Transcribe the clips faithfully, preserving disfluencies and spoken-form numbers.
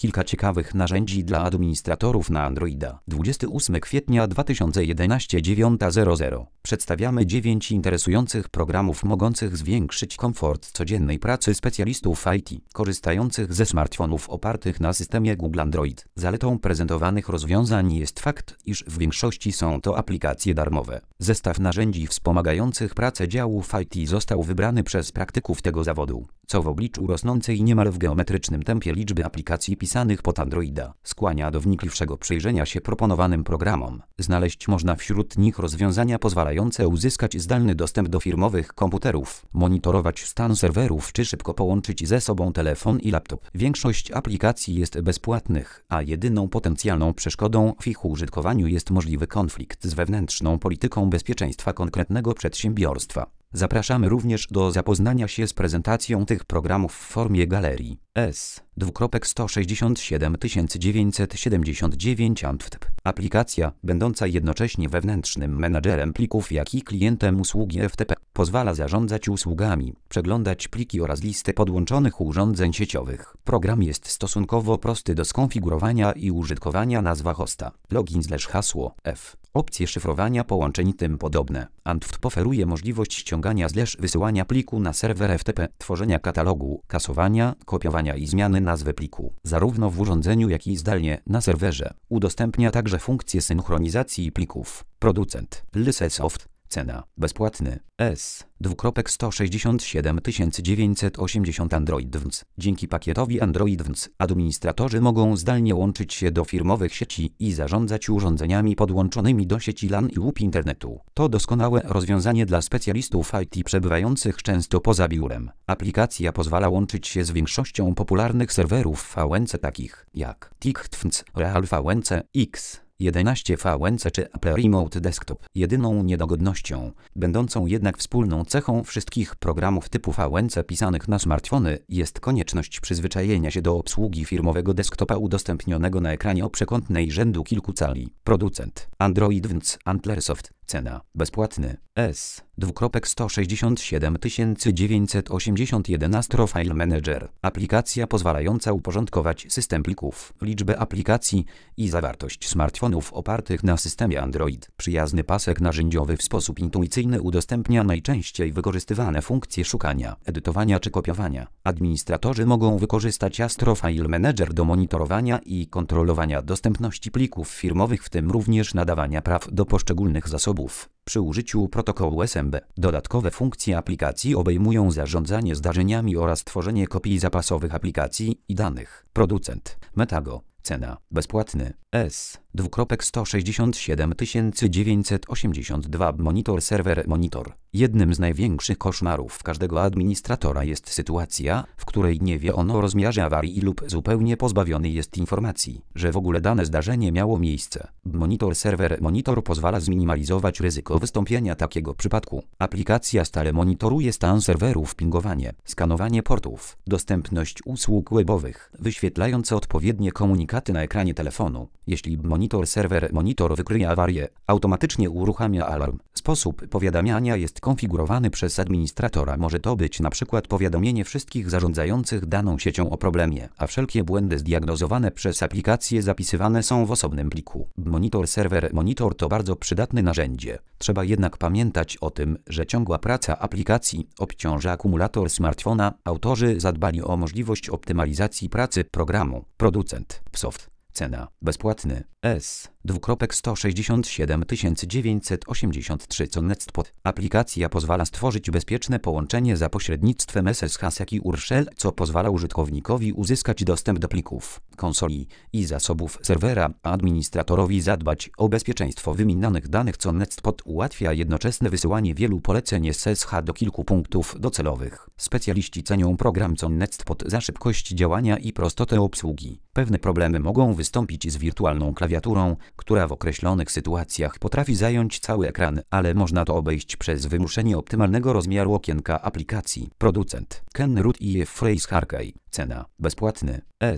Kilka ciekawych narzędzi dla administratorów na Androida. dwudziestego ósmego kwietnia dwa tysiące jedenastego, dziewiąta zero zero. Przedstawiamy dziewięć interesujących programów mogących zwiększyć komfort codziennej pracy specjalistów I T, korzystających ze smartfonów opartych na systemie Google Android. Zaletą prezentowanych rozwiązań jest fakt, iż w większości są to aplikacje darmowe. Zestaw narzędzi wspomagających pracę działów I T został wybrany przez praktyków tego zawodu, co w obliczu rosnącej niemal w geometrycznym tempie liczby aplikacji pisanych pod Androida skłania do wnikliwszego przyjrzenia się proponowanym programom. Znaleźć można wśród nich rozwiązania pozwalające uzyskać zdalny dostęp do firmowych komputerów, monitorować stan serwerów czy szybko połączyć ze sobą telefon i laptop. Większość aplikacji jest bezpłatnych, a jedyną potencjalną przeszkodą w ich użytkowaniu jest możliwy konflikt z wewnętrzną polityką bezpieczeństwa konkretnego przedsiębiorstwa. Zapraszamy również do zapoznania się z prezentacją tych programów w formie galerii. S sto sześćdziesiąt siedem tysięcy dziewięćset siedemdziesiąt dziewięć A N T P. Aplikacja, będąca jednocześnie wewnętrznym menadżerem plików jak i klientem usługi F T P, pozwala zarządzać usługami, przeglądać pliki oraz listę podłączonych urządzeń sieciowych. Program jest stosunkowo prosty do skonfigurowania i użytkowania. Nazwa hosta, login slash hasło, F. Opcje szyfrowania połączeń i tym podobne. A N T P oferuje możliwość ściągania slash wysyłania pliku na serwer F T P, tworzenia katalogu, kasowania, kopiowania i zmiany nazwy pliku, zarówno w urządzeniu jak i zdalnie na serwerze. Udostępnia także funkcję synchronizacji plików. Producent Lysesoft. Cena. Bezpłatny. S sto sześćdziesiąt siedem tysięcy dziewięćset osiemdziesiąt Android W N C. Dzięki pakietowi Android W N C administratorzy mogą zdalnie łączyć się do firmowych sieci i zarządzać urządzeniami podłączonymi do sieci LAN i łup internetu. To doskonałe rozwiązanie dla specjalistów I T przebywających często poza biurem. Aplikacja pozwala łączyć się z większością popularnych serwerów V N C takich jak Ticket W N C, Real V N C, X jedenaście V N C czy Apple Remote Desktop. Jedyną niedogodnością, będącą jednak wspólną cechą wszystkich programów typu V N C pisanych na smartfony, jest konieczność przyzwyczajenia się do obsługi firmowego desktopa udostępnionego na ekranie o przekątnej rzędu kilku cali. Producent Android W N C Antlersoft. Cena. Bezpłatny. S sto sześćdziesiąt siedem tysięcy dziewięćset osiemdziesiąt jeden Astro File Manager. Aplikacja pozwalająca uporządkować system plików, liczbę aplikacji i zawartość smartfonów opartych na systemie Android. Przyjazny pasek narzędziowy w sposób intuicyjny udostępnia najczęściej wykorzystywane funkcje szukania, edytowania czy kopiowania. Administratorzy mogą wykorzystać Astro File Manager do monitorowania i kontrolowania dostępności plików firmowych, w tym również nadawania praw do poszczególnych zasobów. Przy użyciu protokołu S M B dodatkowe funkcje aplikacji obejmują zarządzanie zdarzeniami oraz tworzenie kopii zapasowych aplikacji i danych. Producent Metago. Cena. Bezpłatny. S sto sześćdziesiąt siedem tysięcy dziewięćset osiemdziesiąt dwa Monitor Server Monitor. Jednym z największych koszmarów każdego administratora jest sytuacja, w której nie wie on o rozmiarze awarii lub zupełnie pozbawiony jest informacji, że w ogóle dane zdarzenie miało miejsce. Monitor Server Monitor pozwala zminimalizować ryzyko wystąpienia takiego przypadku. Aplikacja stale monitoruje stan serwerów, pingowanie, skanowanie portów, dostępność usług webowych, wyświetlając odpowiednie komunikaty na ekranie telefonu. Jeśli Monitor Server Monitor wykryje awarię, automatycznie uruchamia alarm. Sposób powiadamiania jest konfigurowany przez administratora. Może to być na przykład powiadomienie wszystkich zarządzających daną siecią o problemie, a wszelkie błędy zdiagnozowane przez aplikację zapisywane są w osobnym pliku. Monitor Server Monitor to bardzo przydatne narzędzie. Trzeba jednak pamiętać o tym, że ciągła praca aplikacji obciąża akumulator smartfona. Autorzy zadbali o możliwość optymalizacji pracy programu. Producent Psoft. Cena. Bezpłatny. S sto sześćdziesiąt siedem tysięcy dziewięćset osiemdziesiąt trzy Nextpod. Aplikacja pozwala stworzyć bezpieczne połączenie za pośrednictwem S S H jak i U R L L, co pozwala użytkownikowi uzyskać dostęp do plików, konsoli i zasobów serwera, a administratorowi zadbać o bezpieczeństwo wymienianych danych. Co Nextpod ułatwia jednoczesne wysyłanie wielu poleceń S S H do kilku punktów docelowych. Specjaliści cenią program Co Nextpod za szybkość działania i prostotę obsługi. Pewne problemy mogą wystąpić z wirtualną klawiaturą, która w określonych sytuacjach potrafi zająć cały ekran, ale można to obejść przez wymuszenie optymalnego rozmiaru okienka aplikacji. Producent Kenroot i Phrase Arcade. Cena. Bezpłatny. S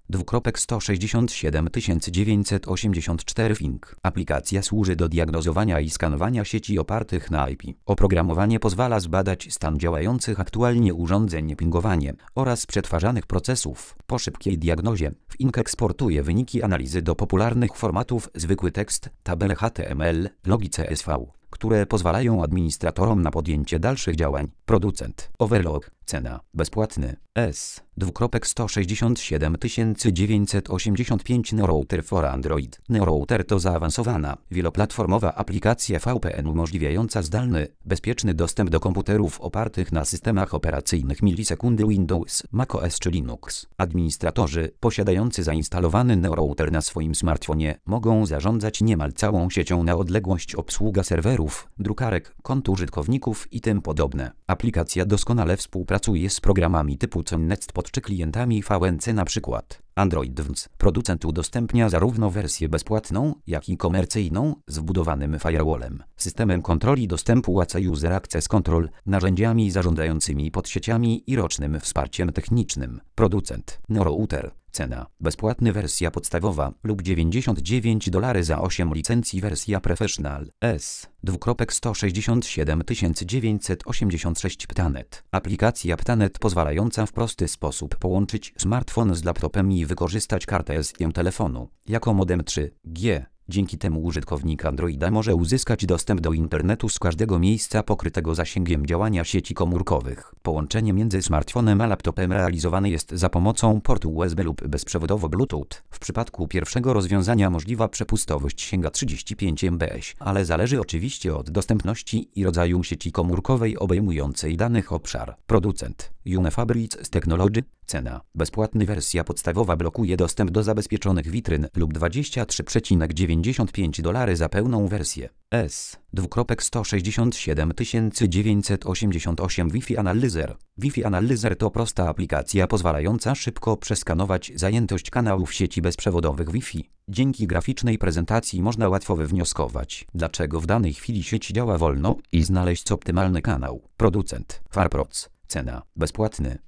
sto sześćdziesiąt siedem tysięcy dziewięćset osiemdziesiąt cztery Fink. Aplikacja służy do diagnozowania i skanowania sieci opartych na I P. Oprogramowanie pozwala zbadać stan działających aktualnie urządzeń, pingowanie oraz przetwarzanych procesów. Po szybkiej diagnozie, Fink eksportuje wyniki analizy do popularnych formatów zwykły tekst, tabele H T M L, logi C S V, które pozwalają administratorom na podjęcie dalszych działań. Producent Overlock. Cena. Bezpłatny. S. sto sześćdziesiąt siedem tysięcy dziewięćset osiemdziesiąt pięć NeoRouter for Android. NeoRouter to zaawansowana, wieloplatformowa aplikacja V P N umożliwiająca zdalny, bezpieczny dostęp do komputerów opartych na systemach operacyjnych milisekundy Windows, macOS czy Linux. Administratorzy posiadający zainstalowany NeoRouter na swoim smartfonie mogą zarządzać niemal całą siecią na odległość, obsługa serwerów, drukarek, kont użytkowników i tym podobne. Aplikacja doskonale współpracuje z programami typu Next czy klientami V N C, na przykład Android W N C. Producent udostępnia zarówno wersję bezpłatną, jak i komercyjną z wbudowanym firewallem, systemem kontroli dostępu W A C User Access Control, narzędziami zarządzającymi podsieciami i rocznym wsparciem technicznym. Producent NeoRouter. Cena. Bezpłatny wersja podstawowa lub dziewięćdziesiąt dziewięć dolarów za osiem licencji, wersja Professional. S. sto sześćdziesiąt siedem tysięcy dziewięćset osiemdziesiąt sześć Ptanet. Aplikacja Ptanet pozwalająca w prosty sposób połączyć smartfon z laptopem i wykorzystać kartę SIM telefonu jako modem trzy G. Dzięki temu użytkownik Androida może uzyskać dostęp do internetu z każdego miejsca pokrytego zasięgiem działania sieci komórkowych. Połączenie między smartfonem a laptopem realizowane jest za pomocą portu U S B lub bezprzewodowo Bluetooth. W przypadku pierwszego rozwiązania możliwa przepustowość sięga trzydzieści pięć megabitów, ale zależy oczywiście od dostępności i rodzaju sieci komórkowej obejmującej danych obszar. Producent Unifabrics Technology. Cena. Bezpłatna wersja podstawowa blokuje dostęp do zabezpieczonych witryn lub dwadzieścia trzy przecinek dziewięćdziesiąt pięć dolarów za pełną wersję. S. sto sześćdziesiąt siedem tysięcy dziewięćset osiemdziesiąt osiem Wi-Fi Analyzer. Wi-Fi Analyzer to prosta aplikacja pozwalająca szybko przeskanować zajętość kanałów sieci bezprzewodowych Wi-Fi. Dzięki graficznej prezentacji można łatwo wywnioskować, dlaczego w danej chwili sieć działa wolno i znaleźć optymalny kanał. Producent FarProc. Cena. Bezpłatny.